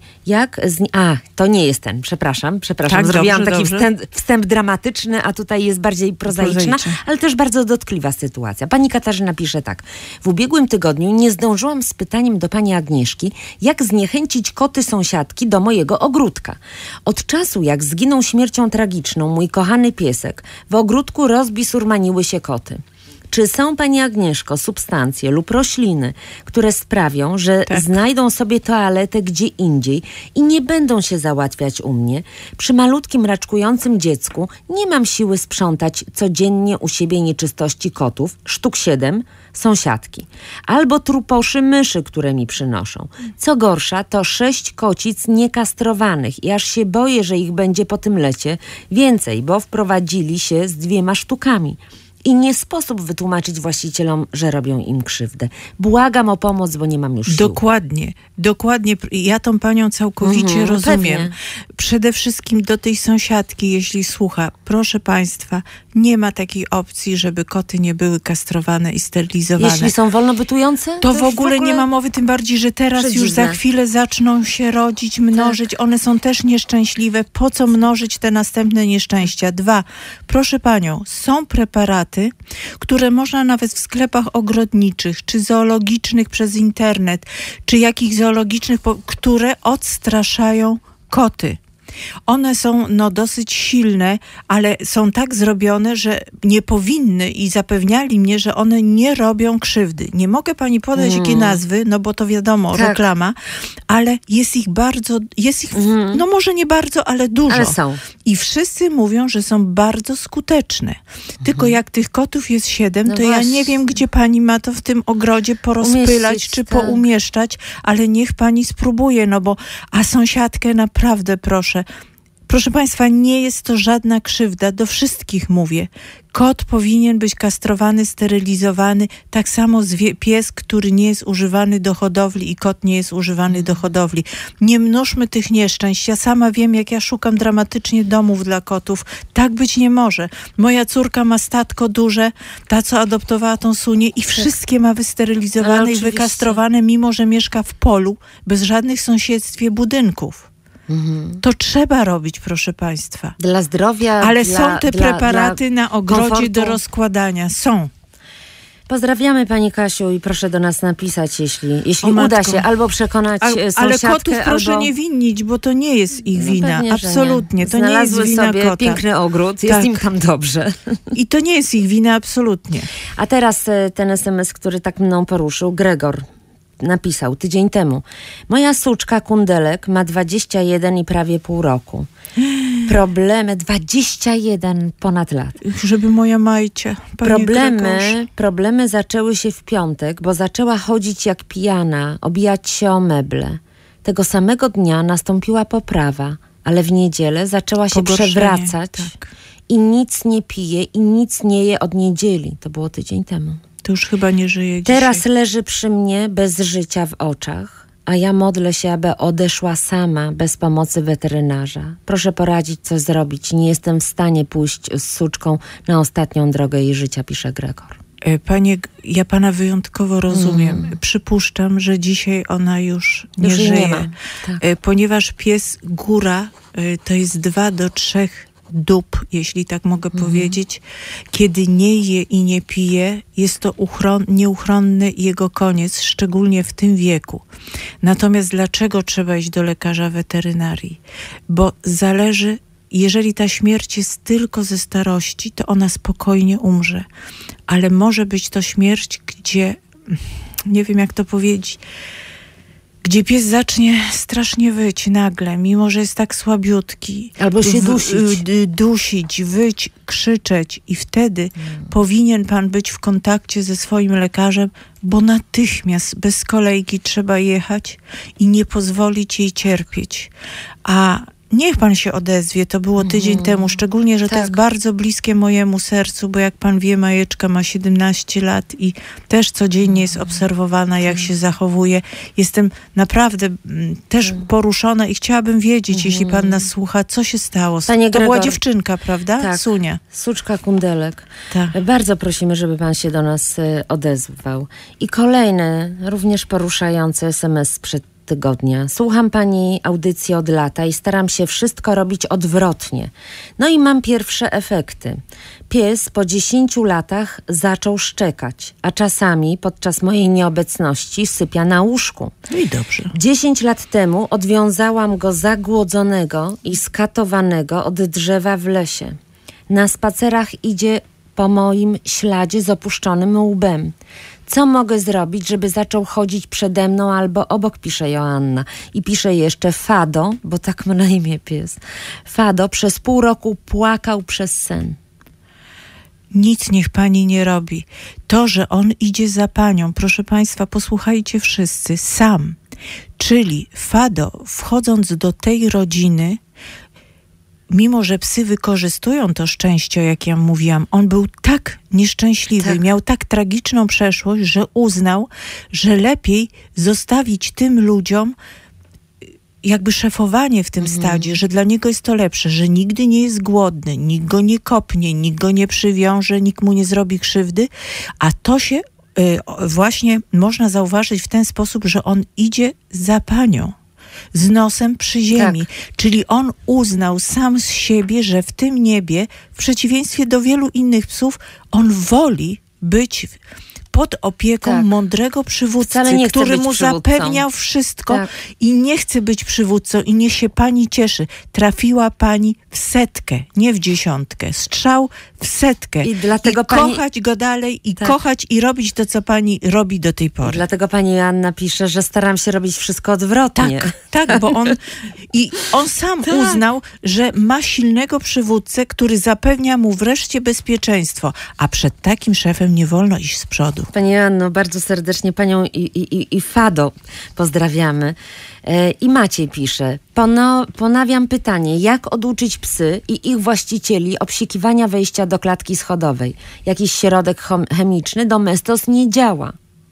to nie jest ten, przepraszam. Tak, zrobiłam dobrze, taki wstęp dramatyczny, a tutaj jest bardziej prozaiczna, ale też bardzo dotkliwa sytuacja. Pani Katarzyna pisze tak. W ubiegłym tygodniu nie zdążyłam z pytaniem do pani Agnieszki, jak zniechęcić koty sąsiadki do mojego ogródka. Od czasu, jak zginął śmiercią tragiczną mój kochany piesek, w ogródku rozbisurmaniły się koty. Czy są, pani Agnieszko, substancje lub rośliny, które sprawią, że znajdą sobie toaletę gdzie indziej i nie będą się załatwiać u mnie? Przy malutkim, raczkującym dziecku nie mam siły sprzątać codziennie u siebie nieczystości kotów, sztuk 7, sąsiadki. Albo truposzy myszy, które mi przynoszą. Co gorsza, to 6 kocic niekastrowanych i aż się boję, że ich będzie po tym lecie więcej, bo wprowadzili się z 2 sztukami. I nie sposób wytłumaczyć właścicielom, że robią im krzywdę. Błagam o pomoc, bo nie mam już sił. Dokładnie. Ja tą panią całkowicie rozumiem. Pewnie. Przede wszystkim do tej sąsiadki, jeśli słucha. Proszę Państwa, nie ma takiej opcji, żeby koty nie były kastrowane i sterylizowane. Jeśli są wolnobytujące? To w ogóle nie ma mowy, tym bardziej, że teraz już za chwilę zaczną się rodzić, mnożyć. Tak. One są też nieszczęśliwe. Po co mnożyć te następne nieszczęścia? 2. Proszę panią, są preparaty, które można nawet w sklepach ogrodniczych, czy zoologicznych przez internet, czy jakichś zoologicznych, które odstraszają koty. One są dosyć silne, ale są tak zrobione, że nie powinny i zapewniali mnie, że one nie robią krzywdy. Nie mogę pani podać jakie nazwy, bo to wiadomo, reklama, ale jest ich bardzo, może nie bardzo, ale dużo. Ale są. I wszyscy mówią, że są bardzo skuteczne. Tylko jak tych kotów jest 7, to ja nie wiem, gdzie pani ma to w tym ogrodzie porozpylać, czy poumieszczać, ale niech pani spróbuje, a sąsiadkę naprawdę proszę. Proszę Państwa, nie jest to żadna krzywda, do wszystkich mówię. Kot powinien być kastrowany, sterylizowany, tak samo pies, który nie jest używany do hodowli i kot nie jest używany do hodowli. Nie mnóżmy tych nieszczęść. Ja sama wiem, jak ja szukam dramatycznie domów dla kotów. Tak być nie może. Moja córka ma statko duże, ta co adoptowała tą Sunię i wszystkie ma wysterylizowane i wykastrowane, mimo że mieszka w polu, bez żadnych sąsiedztwie budynków. To trzeba robić, proszę Państwa. Dla zdrowia. Ale są te preparaty na ogrodzie komfortu do rozkładania. Są. Pozdrawiamy pani Kasiu i proszę do nas napisać, jeśli uda się, albo przekonać sąsiadkę. Ale kotów proszę nie winnić, bo to nie jest ich wina. Pewnie, absolutnie. To nie jest wina sobie kota. Piękny ogród, jest im tam dobrze. I to nie jest ich wina, absolutnie. A teraz ten SMS, który tak mną poruszył, Gregor napisał tydzień temu. Moja suczka Kundelek ma 21 i prawie pół roku. Problemy, 21 ponad lat. Żeby moja Majcia. Problemy zaczęły się w piątek, bo zaczęła chodzić jak pijana, obijać się o meble. Tego samego dnia nastąpiła poprawa, ale w niedzielę zaczęła się przewracać i nic nie pije i nic nie je od niedzieli. To było tydzień temu. To już chyba nie żyje dzisiaj. Teraz leży przy mnie bez życia w oczach, a ja modlę się, aby odeszła sama, bez pomocy weterynarza. Proszę poradzić, co zrobić. Nie jestem w stanie pójść z suczką na ostatnią drogę jej życia, pisze Gregor. Panie, ja pana wyjątkowo rozumiem. Przypuszczam, że dzisiaj ona już nie żyje. Nie ma. Tak. Ponieważ pies góra to jest 2 do 3 dób, jeśli tak mogę powiedzieć. Kiedy nie je i nie pije, jest to nieuchronny jego koniec, szczególnie w tym wieku. Natomiast dlaczego trzeba iść do lekarza weterynarii? Bo zależy, jeżeli ta śmierć jest tylko ze starości, to ona spokojnie umrze. Ale może być to śmierć, gdzie, nie wiem jak to powiedzieć, gdzie pies zacznie strasznie wyć nagle, mimo że jest tak słabiutki. Albo się dusić, wyć, krzyczeć. I wtedy powinien pan być w kontakcie ze swoim lekarzem, bo natychmiast bez kolejki trzeba jechać i nie pozwolić jej cierpieć. A niech pan się odezwie, to było tydzień temu, szczególnie, że to jest bardzo bliskie mojemu sercu, bo jak pan wie, Majeczka ma 17 lat i też codziennie jest obserwowana, jak się zachowuje. Jestem naprawdę też poruszona i chciałabym wiedzieć, jeśli pan nas słucha, co się stało. Panie To była Gregor. dziewczynka, prawda? Tak. Sunia. Suczka Kundelek. Tak. Bardzo prosimy, żeby pan się do nas odezwał. I kolejny, również poruszający SMS sprzed tygodnia. Słucham pani audycji od lata i staram się wszystko robić odwrotnie. No i mam pierwsze efekty. Pies po 10 latach zaczął szczekać, a czasami podczas mojej nieobecności sypia na łóżku. No i dobrze. 10 lat temu odwiązałam go zagłodzonego i skatowanego od drzewa w lesie. Na spacerach idzie po moim śladzie z opuszczonym łbem. Co mogę zrobić, żeby zaczął chodzić przede mną albo obok, pisze Joanna. I pisze jeszcze Fado, bo tak ma na imię pies. Fado przez pół roku płakał przez sen. Nic niech pani nie robi. To, że on idzie za panią, proszę państwa, posłuchajcie wszyscy, sam. Czyli Fado, wchodząc do tej rodziny, mimo że psy wykorzystują to szczęście, jak ja mówiłam, on był tak nieszczęśliwy, miał tak tragiczną przeszłość, że uznał, że lepiej zostawić tym ludziom jakby szefowanie w tym stadzie, że dla niego jest to lepsze, że nigdy nie jest głodny, nikt go nie kopnie, nikt go nie przywiąże, nikt mu nie zrobi krzywdy, a to się właśnie można zauważyć w ten sposób, że on idzie za panią. Z nosem przy ziemi. Tak. Czyli on uznał sam z siebie, że w tym niebie, w przeciwieństwie do wielu innych psów, on woli być pod opieką mądrego przywódcy, który mu zapewniał wszystko i nie chce być przywódcą i niech się pani cieszy. Trafiła pani w 100, nie w 10. Strzał w 100. I dlatego kochać go dalej i kochać i robić to, co pani robi do tej pory. I dlatego pani Joanna pisze, że staram się robić wszystko odwrotnie. Tak, bo on sam uznał, że ma silnego przywódcę, który zapewnia mu wreszcie bezpieczeństwo, a przed takim szefem nie wolno iść z przodu. Pani Joanno, bardzo serdecznie panią i Fado pozdrawiamy. I Maciej pisze, ponawiam pytanie, jak oduczyć psy i ich właścicieli obsikiwania wejścia do klatki schodowej? Jakiś środek chemiczny Domestos nie działa.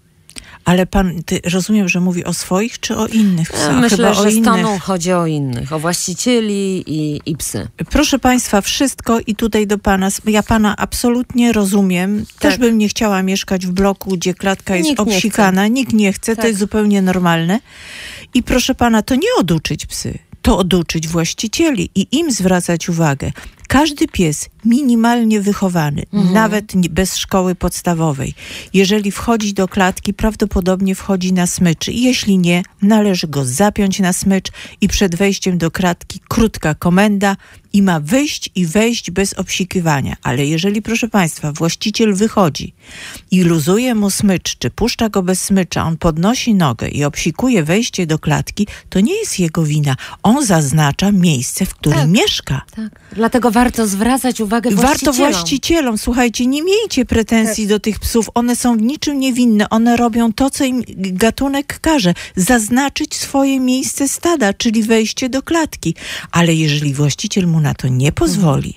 Ale ty rozumiem, że mówi o swoich czy o innych psach? Myślę, że z toną chodzi o innych, o właścicieli i psy. Proszę państwa, wszystko i tutaj do pana, ja pana absolutnie rozumiem. Też bym nie chciała mieszkać w bloku, gdzie klatka jest obsikana. Nikt nie chce, to jest zupełnie normalne. I proszę pana, to nie oduczyć psy, to oduczyć właścicieli i im zwracać uwagę. Każdy pies minimalnie wychowany, nawet bez szkoły podstawowej, jeżeli wchodzi do klatki, prawdopodobnie wchodzi na smyczy. I jeśli nie, należy go zapiąć na smycz i przed wejściem do klatki krótka komenda i ma wyjść i wejść bez obsikiwania. Ale jeżeli, proszę państwa, właściciel wychodzi i luzuje mu smycz, czy puszcza go bez smycza, on podnosi nogę i obsikuje wejście do klatki, to nie jest jego wina. On zaznacza miejsce, w którym mieszka. Tak. Dlatego warto zwracać uwagę właścicielom. Warto właścicielom. Słuchajcie, nie miejcie pretensji do tych psów. One są niczym niewinne. One robią to, co im gatunek każe. Zaznaczyć swoje miejsce stada, czyli wejście do klatki. Ale jeżeli właściciel mu na to nie pozwoli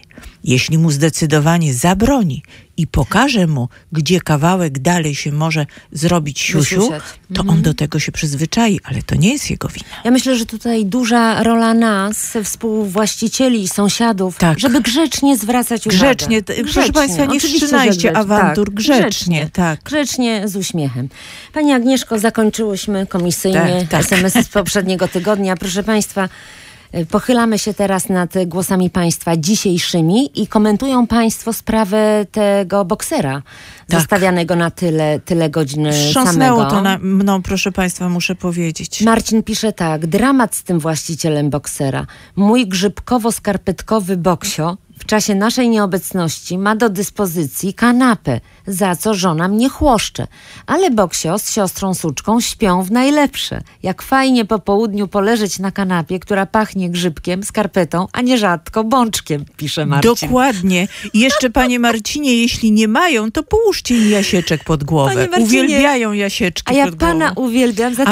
Jeśli mu zdecydowanie zabroni i pokaże mu, gdzie kawałek dalej się może zrobić siusiu, to on do tego się przyzwyczai, ale to nie jest jego wina. Ja myślę, że tutaj duża rola nas, współwłaścicieli i sąsiadów, żeby grzecznie zwracać uwagę. Grzecznie. Proszę Państwa, nie wszczynajcie awantur. Grzecznie. Grzecznie, z uśmiechem. Pani Agnieszko, zakończyłyśmy komisyjnie SMS-y z poprzedniego tygodnia. Proszę Państwa, pochylamy się teraz nad głosami Państwa dzisiejszymi i komentują Państwo sprawę tego boksera zostawianego na tyle godzin Wstrząsnęło samego. to mną, proszę Państwa, muszę powiedzieć. Marcin pisze tak: dramat z tym właścicielem boksera. Mój grzybkowo-skarpetkowy boksio w czasie naszej nieobecności ma do dyspozycji kanapę, za co żona mnie chłoszcze. Ale boksio z siostrą Suczką śpią w najlepsze. Jak fajnie po południu poleżeć na kanapie, która pachnie grzybkiem, skarpetą, a nierzadko bączkiem, pisze Marcin. Dokładnie. I jeszcze, panie Marcinie, jeśli nie mają, to połóżcie im jasieczek pod głowę. Uwielbiają jasieczki pod głową. A ja pana uwielbiam za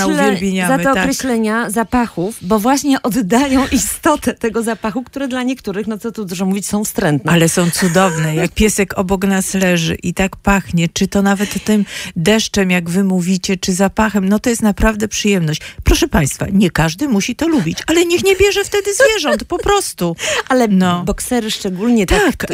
te określenia zapachów, bo właśnie oddają istotę tego zapachu, które dla niektórych, no co tu dużo mówić, są wstrętne. Ale są cudowne. Jak piesek obok nas leży i tak pachnie, czy to nawet tym deszczem, jak wy mówicie, czy zapachem, no to jest naprawdę przyjemność. Proszę Państwa, nie każdy musi to lubić, ale niech nie bierze wtedy zwierząt, po prostu. Ale boksery szczególnie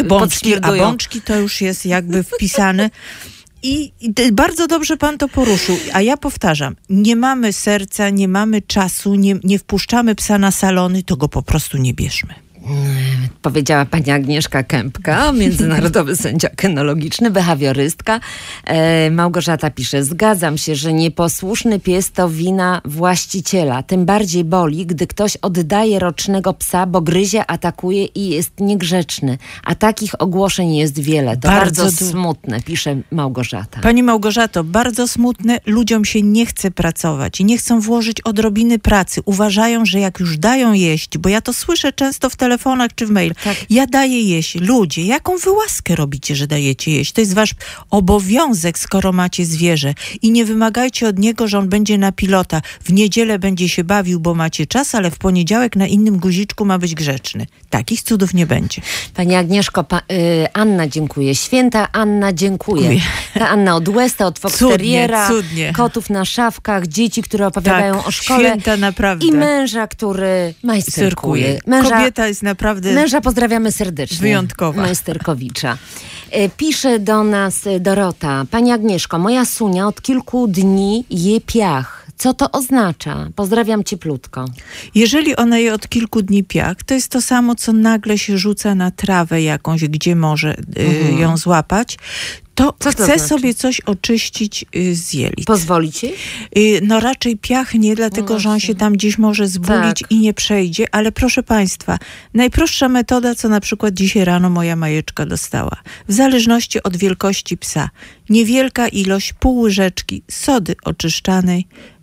a bączki to już jest jakby wpisane. I bardzo dobrze pan to poruszył. A ja powtarzam, nie mamy serca, nie mamy czasu, nie wpuszczamy psa na salony, to go po prostu nie bierzmy. Powiedziała pani Agnieszka Kępka, międzynarodowy sędzia kynologiczny, behawiorystka. Małgorzata pisze: zgadzam się, że nieposłuszny pies to wina właściciela. Tym bardziej boli, gdy ktoś oddaje rocznego psa, bo gryzie, atakuje i jest niegrzeczny. A takich ogłoszeń jest wiele. To bardzo smutne, pisze Małgorzata. Pani Małgorzato, bardzo smutne. Ludziom się nie chce pracować i nie chcą włożyć odrobiny pracy. Uważają, że jak już dają jeść, bo ja to słyszę często w telefonach czy w mail. Ja daję jeść. Ludzie, jaką wy łaskę robicie, że dajecie jeść? To jest wasz obowiązek, skoro macie zwierzę. I nie wymagajcie od niego, że on będzie na pilota. W niedzielę będzie się bawił, bo macie czas, ale w poniedziałek na innym guziczku ma być grzeczny. Takich cudów nie będzie. Pani Agnieszko, Anna dziękuję. Święta Anna dziękuję. Ta Anna od Westa, od Foxteriera, kotów na szafkach, dzieci, które opowiadają o szkole. Święta naprawdę. I męża, który majsterkuje. Kobieta jest naprawdę męża pozdrawiamy serdecznie. Wyjątkowa. Majsterkowicza. Pisze do nas Dorota: pani Agnieszko, moja Sunia od kilku dni je piach. Co to oznacza? Pozdrawiam cieplutko. Jeżeli ona je od kilku dni piach, to jest to samo, co nagle się rzuca na trawę jakąś, gdzie może ją złapać. To chce sobie coś oczyścić z jelit. Pozwolić jej? No raczej piach nie, dlatego że on się tam gdzieś może zbulić i nie przejdzie. Ale proszę Państwa, najprostsza metoda, co na przykład dzisiaj rano moja Majeczka dostała. W zależności od wielkości psa. Niewielka ilość, pół łyżeczki sody oczyszczanej,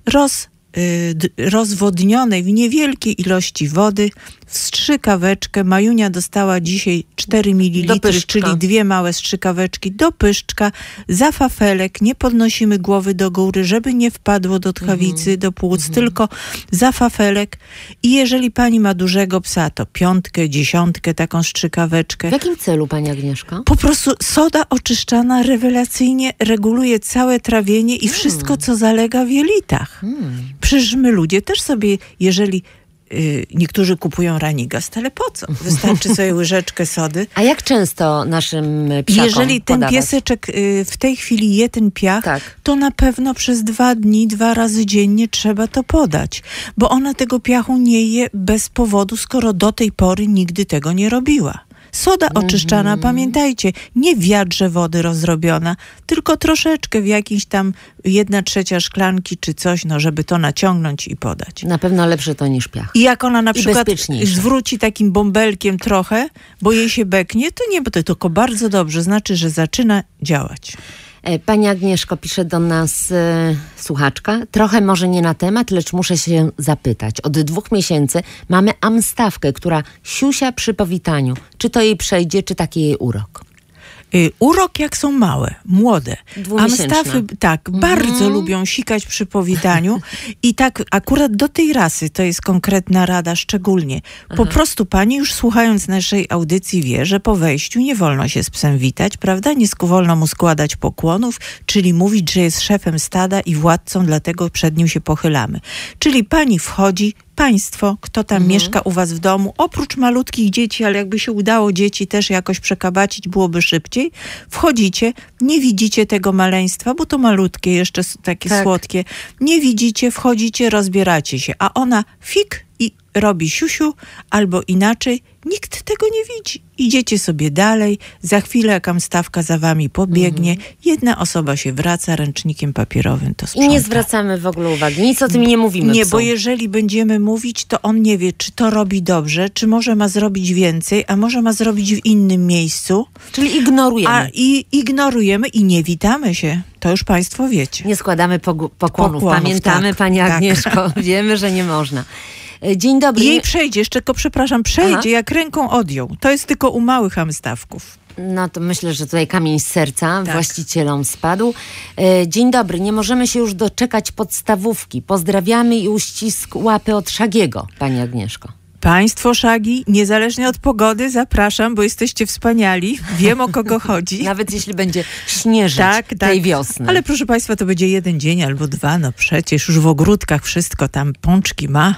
rozwodnionej w niewielkiej ilości wody, w strzykaweczkę. Majunia dostała dzisiaj 4 ml, czyli 2 małe strzykaweczki do pyszczka, za fafelek. Nie podnosimy głowy do góry, żeby nie wpadło do tchawicy, do płuc, tylko za fafelek. I jeżeli pani ma dużego psa, to 5, 10 taką strzykaweczkę. W jakim celu, pani Agnieszka? Po prostu soda oczyszczana rewelacyjnie reguluje całe trawienie i wszystko, co zalega w jelitach. Przecież my ludzie też sobie, jeżeli niektórzy kupują Ranigast, ale po co? Wystarczy sobie łyżeczkę sody. A jak często naszym psiakom jeżeli ten podawać? pieseczek w tej chwili je ten piach, to na pewno przez 2 dni, 2 razy dziennie trzeba to podać. Bo ona tego piachu nie je bez powodu, skoro do tej pory nigdy tego nie robiła. Soda oczyszczana, pamiętajcie, nie w wiadrze wody rozrobiona, tylko troszeczkę w jakiejś tam 1/3 szklanki czy coś, żeby to naciągnąć i podać. Na pewno lepsze to niż piach. I jak ona na przykład zwróci takim bąbelkiem trochę, bo jej się beknie, to nie, bo to tylko bardzo dobrze, znaczy, że zaczyna działać. Pani Agnieszko, pisze do nas słuchaczka: trochę może nie na temat, lecz muszę się zapytać. Od 2 miesięcy mamy amstawkę, która siusia przy powitaniu. Czy to jej przejdzie, czy taki jej urok? Urok jak są małe, młode. Amstafy bardzo lubią sikać przy powitaniu i tak akurat do tej rasy to jest konkretna rada szczególnie. Po prostu pani już słuchając naszej audycji wie, że po wejściu nie wolno się z psem witać, prawda? Nie wolno mu składać pokłonów, czyli mówić, że jest szefem stada i władcą, dlatego przed nim się pochylamy. Czyli pani wchodzi, państwo, kto tam mieszka u was w domu, oprócz malutkich dzieci, ale jakby się udało dzieci też jakoś przekabacić, byłoby szybciej. Wchodzicie, nie widzicie tego maleństwa, bo to malutkie, jeszcze takie słodkie. Nie widzicie, wchodzicie, rozbieracie się, a ona fik i robi siusiu, albo inaczej, nikt tego nie widzi. Idziecie sobie dalej, za chwilę jak amstawka za wami pobiegnie, jedna osoba się wraca ręcznikiem papierowym, to sprząta. I nie zwracamy w ogóle uwagi, nic o tym nie mówimy. Nie, bo jeżeli będziemy mówić, to on nie wie, czy to robi dobrze, czy może ma zrobić więcej, a może ma zrobić w innym miejscu. Czyli ignorujemy. I ignorujemy i nie witamy się. To już państwo wiecie. Nie składamy pokłonów. Pamiętamy, pani Agnieszko. Wiemy, że nie można. Dzień dobry. Jej przejdzie, jeszcze tylko przepraszam, jak ręką odjął. To jest tylko u małych amstawków. No to myślę, że tutaj kamień z serca właścicielom spadł. Dzień dobry, nie możemy się już doczekać podstawówki. Pozdrawiamy i uścisk łapy od Szagiego, pani Agnieszko. Państwo Szagi, niezależnie od pogody, zapraszam, bo jesteście wspaniali. Wiem, o kogo chodzi. Nawet jeśli będzie śnieżyć tej wiosny. Ale proszę państwa, to będzie 1 dzień albo 2, no przecież już w ogródkach wszystko tam pączki ma.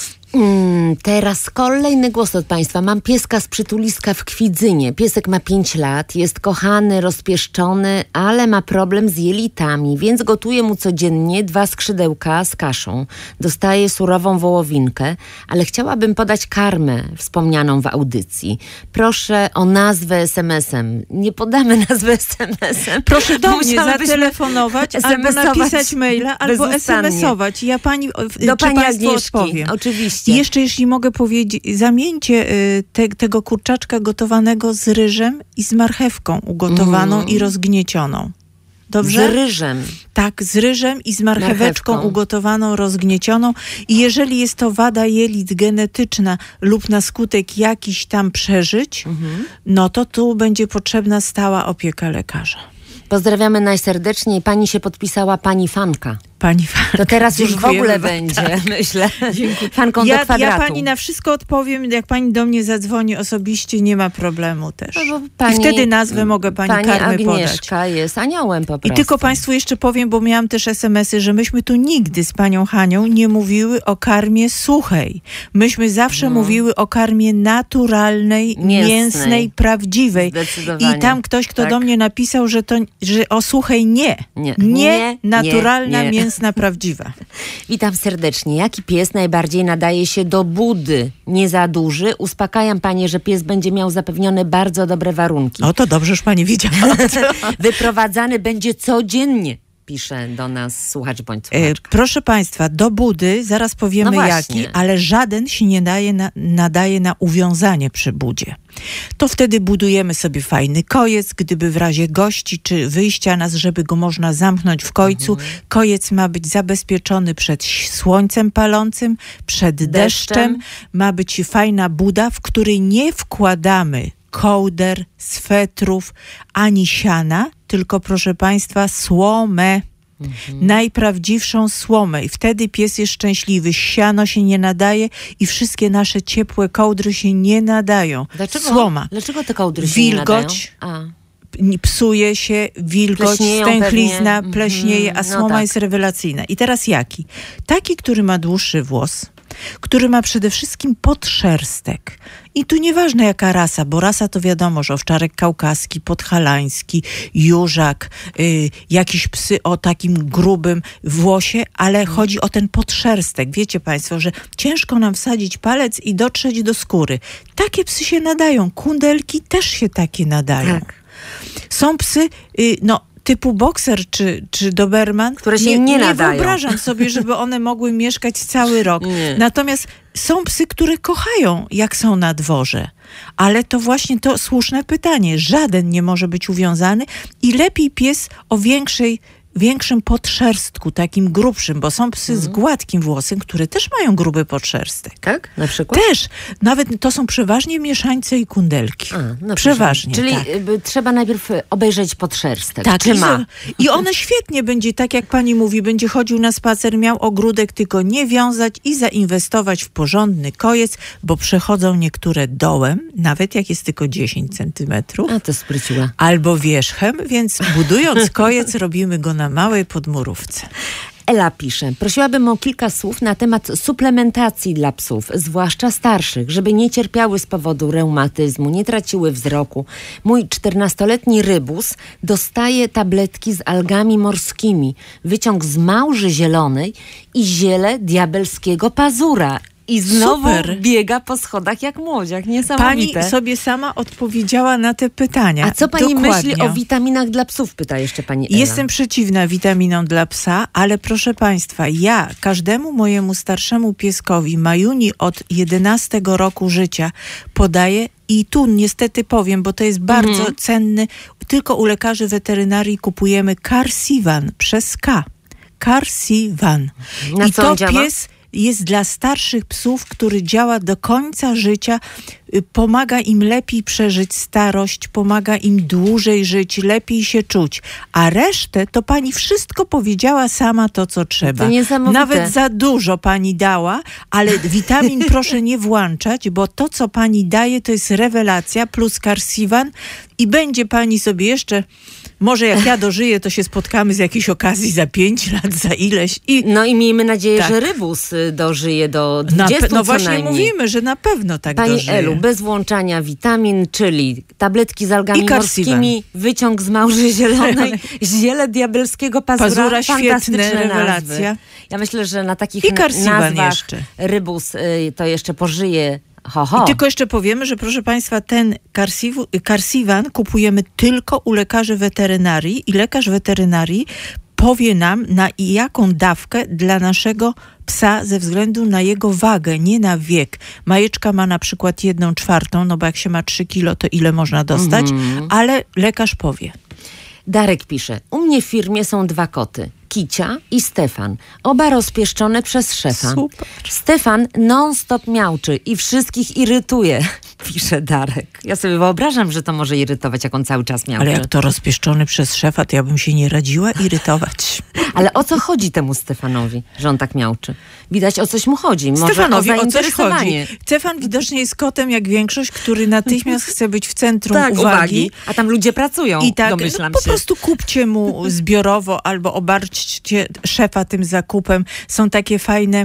Teraz kolejny głos od państwa. Mam pieska z przytuliska w Kwidzynie. Piesek ma 5 lat, jest kochany, rozpieszczony, ale ma problem z jelitami, więc gotuję mu codziennie 2 skrzydełka z kaszą. Dostaje surową wołowinkę, ale chciałabym podać karmę wspomnianą w audycji. Proszę o nazwę SMS-em. Nie podamy nazwy SMS-em. Proszę do mnie zatelefonować, albo napisać maila, albo SMS-ować. Ja pani do pani państwu Agnieszki odpowiem. Oczywiście. I jeszcze, jeśli mogę powiedzieć, zamieńcie tego kurczaczka gotowanego z ryżem i z marchewką ugotowaną i rozgniecioną. Dobrze? Z ryżem. Tak, z ryżem i z marcheweczką ugotowaną, rozgniecioną. I jeżeli jest to wada jelit genetyczna lub na skutek jakichś tam przeżyć, no to tu będzie potrzebna stała opieka lekarza. Pozdrawiamy najserdeczniej. Pani się podpisała, pani fanka. Pani fanka. To teraz już w ogóle będzie, myślę, fanką do kwadratu. Ja pani na wszystko odpowiem, jak pani do mnie zadzwoni osobiście, nie ma problemu też. No, i wtedy nazwę mogę pani karmy podać. Pani Agnieszka jest aniołem po prostu. I tylko państwu jeszcze powiem, bo miałam też SMS-y, że myśmy tu nigdy z panią Hanią nie mówiły o karmie suchej. Myśmy zawsze mówiły o karmie naturalnej, mięsnej, prawdziwej. I tam ktoś, kto do mnie napisał, że o suchej nie naturalna, mięsna, prawdziwa. Witam serdecznie. Jaki pies najbardziej nadaje się do budy? Nie za duży. Uspokajam panie, że pies będzie miał zapewnione bardzo dobre warunki. O, to dobrze, już pani wiedziała. Wyprowadzany będzie codziennie. Pisze do nas słuchacz bądź słuchaczka. Proszę państwa, do budy, zaraz powiemy jaki, ale żaden się nie nadaje na uwiązanie przy budzie. To wtedy budujemy sobie fajny kojec, gdyby w razie gości czy wyjścia nas, żeby go można zamknąć w kojcu. Kojec ma być zabezpieczony przed słońcem palącym, przed deszczem. Ma być fajna buda, w której nie wkładamy kołder, swetrów, ani siana, tylko proszę państwa słomę. Najprawdziwszą słomę i wtedy pies jest szczęśliwy. Siano się nie nadaje i wszystkie nasze ciepłe kołdry się nie nadają. Dlaczego? Słoma. Dlaczego te kołdry się nie nadają? Psuje się, wilgoć, stęchlizna, pleśnieje, a słoma jest rewelacyjna. I teraz jaki? Taki, który ma dłuższy włos, który ma przede wszystkim podszerstek. I tu nieważne jaka rasa, bo rasa to wiadomo, że owczarek kaukaski, podhalański, jużak, jakieś psy o takim grubym włosie, ale chodzi o ten podszerstek. Wiecie państwo, że ciężko nam wsadzić palec i dotrzeć do skóry. Takie psy się nadają. Kundelki też się takie nadają. Tak. Są psy, typu bokser czy doberman, które się nie nadają. Nie wyobrażam sobie, żeby one mogły mieszkać cały rok. Nie. Natomiast są psy, które kochają, jak są na dworze. Ale to właśnie to słuszne pytanie. Żaden nie może być uwiązany i lepiej pies o większej większym podszerstku, takim grubszym, bo są psy z gładkim włosem, które też mają gruby podszerstek. Tak? Na przykład? Też. Nawet to są przeważnie mieszańce i kundelki. No przeważnie. Czyli tak. trzeba najpierw obejrzeć podszerstek. Tak, Czy ma? I one świetnie będzie, tak jak pani mówi, będzie chodził na spacer, miał ogródek, tylko nie wiązać i zainwestować w porządny kojec, bo przechodzą niektóre dołem, nawet jak jest tylko 10 centymetrów. A, to spryciła. Albo wierzchem, więc budując kojec robimy go na małej podmurówce. Ela pisze, prosiłabym o kilka słów na temat suplementacji dla psów, zwłaszcza starszych, żeby nie cierpiały z powodu reumatyzmu, nie traciły wzroku. Mój 14-letni rybus dostaje tabletki z algami morskimi, wyciąg z małży zielonej i ziele diabelskiego pazura. I znowu biega po schodach jak młodziak. Niesamowite. Pani sobie sama odpowiedziała na te pytania. A co pani Dokładnie. myśli o witaminach dla psów? Pyta jeszcze pani Ela. Jestem przeciwna witaminom dla psa, ale proszę państwa, ja każdemu mojemu starszemu pieskowi Majuni od 11 roku życia podaję i tu niestety powiem, bo to jest bardzo cenny, tylko u lekarzy weterynarii kupujemy Carsivan przez K. Carsivan. I to pies jest dla starszych psów, który działa do końca życia, pomaga im lepiej przeżyć starość, pomaga im dłużej żyć, lepiej się czuć. A resztę to pani wszystko powiedziała sama to, co trzeba. To niesamowite. Nawet za dużo pani dała, ale witamin proszę nie włączać, bo to, co pani daje, to jest rewelacja plus Carsivan i będzie pani sobie jeszcze... Może jak ja dożyję, to się spotkamy z jakiejś okazji za 5 lat, za ileś. No i miejmy nadzieję, tak. że rybus dożyje do 20 No właśnie najmniej. mówimy, że na pewno tak Pani dożyje. Elu, bez włączania witamin, czyli tabletki z algami morskimi, wyciąg z małży zielonej, ziele diabelskiego pazura świetne, rewelacja. Nazwy. Ja myślę, że na takich nazwach jeszcze. Rybus to jeszcze pożyje. I tylko jeszcze powiemy, że proszę państwa, ten Carsivan kupujemy tylko u lekarzy weterynarii i lekarz weterynarii powie nam, na jaką dawkę dla naszego psa ze względu na jego wagę, nie na wiek. Majeczka ma na przykład 1/4, no bo jak się ma 3 kilo, to ile można dostać, ale lekarz powie. Darek pisze, u mnie w firmie są 2 koty. Kicia i Stefan. Oba rozpieszczone przez szefa. Super. Stefan non-stop miauczy i wszystkich irytuje, pisze Darek. Ja sobie wyobrażam, że to może irytować, jak on cały czas miauczy. Ale jak to rozpieszczony przez szefa, to ja bym się nie radziła irytować. Ale o co chodzi temu Stefanowi, że on tak miauczy? Widać, o coś mu chodzi. Może Stefanowi o coś chodzi. Stefan widocznie jest kotem jak większość, który natychmiast chce być w centrum uwagi. A tam ludzie pracują, I tak, domyślam po się. prostu kupcie mu zbiorowo albo obarczcie szefa tym zakupem. Są takie fajne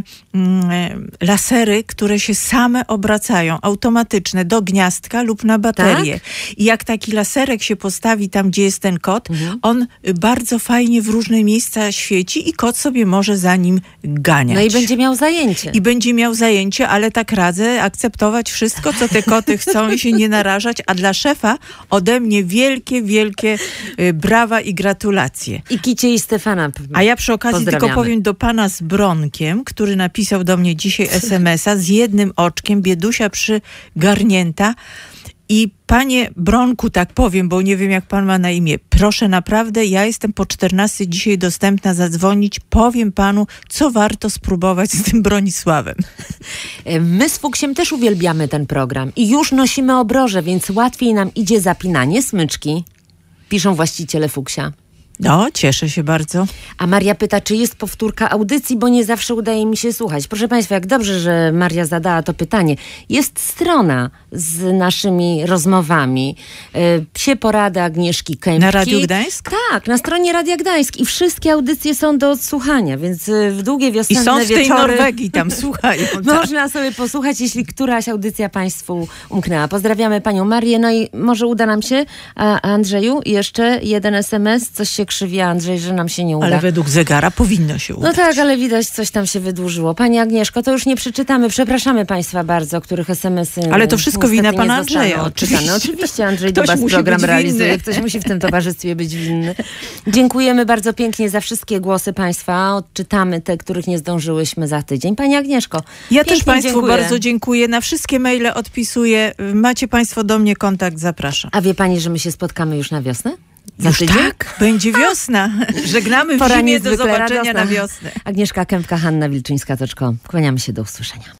lasery, które się same obracają, automatyczne, do gniazdka lub na baterię. Tak? I jak taki laserek się postawi tam, gdzie jest ten kot, on bardzo fajnie w różne miejsca świeci i kot sobie może za nim ganiać. No i będzie miał zajęcie. Ale tak radzę akceptować wszystko, co te koty chcą i się nie narażać, a dla szefa ode mnie wielkie, wielkie brawa i gratulacje. I Kicie i Stefana. A ja przy okazji tylko powiem do pana z Bronkiem, który napisał do mnie dzisiaj SMS-a z jednym oczkiem, biedusia przygarnięta. I panie Bronku, tak powiem, bo nie wiem jak pan ma na imię, proszę naprawdę, ja jestem po 14 dzisiaj dostępna zadzwonić, powiem panu, co warto spróbować z tym Bronisławem. My z Fuksiem też uwielbiamy ten program i już nosimy obroże, więc łatwiej nam idzie zapinanie smyczki, piszą właściciele Fuksia. No, cieszę się bardzo. A Maria pyta, czy jest powtórka audycji, bo nie zawsze udaje mi się słuchać. Proszę państwa, jak dobrze, że Maria zadała to pytanie. Jest strona z naszymi rozmowami. Psie porady Agnieszki Kępki. Na Radiu Gdańsk? Tak, na stronie Radia Gdańsk. I wszystkie audycje są do odsłuchania, więc w długie wiosenne wieczory... I są w tej Norwegii, tam słuchają. Można sobie posłuchać, jeśli któraś audycja państwu umknęła. Pozdrawiamy panią Marię. No i może uda nam się, a Andrzeju, jeszcze jeden SMS. Coś się krzywi, Andrzej, że nam się nie uda. Ale według zegara powinno się udać. No tak, ale widać, coś tam się wydłużyło. Pani Agnieszko, to już nie przeczytamy. Przepraszamy państwa bardzo, których SMS-y... Ale to wszystko wina pana Andrzeja. Oczywiście Andrzej Dubas program realizuje. Ktoś musi w tym towarzystwie być winny. Dziękujemy bardzo pięknie za wszystkie głosy państwa. Odczytamy te, których nie zdążyłyśmy za tydzień. Pani Agnieszko, ja też państwu bardzo dziękuję. Na wszystkie maile odpisuję. Macie państwo do mnie kontakt, zapraszam. A wie pani, że my się spotkamy już na wiosnę? Za Już tydzień? tak, będzie wiosna. Żegnamy w Pora zimie, do niezwykle zobaczenia radosna. na wiosnę. Agnieszka Kępka, Hanna Wilczyńska.com. Kłaniamy się, do usłyszenia.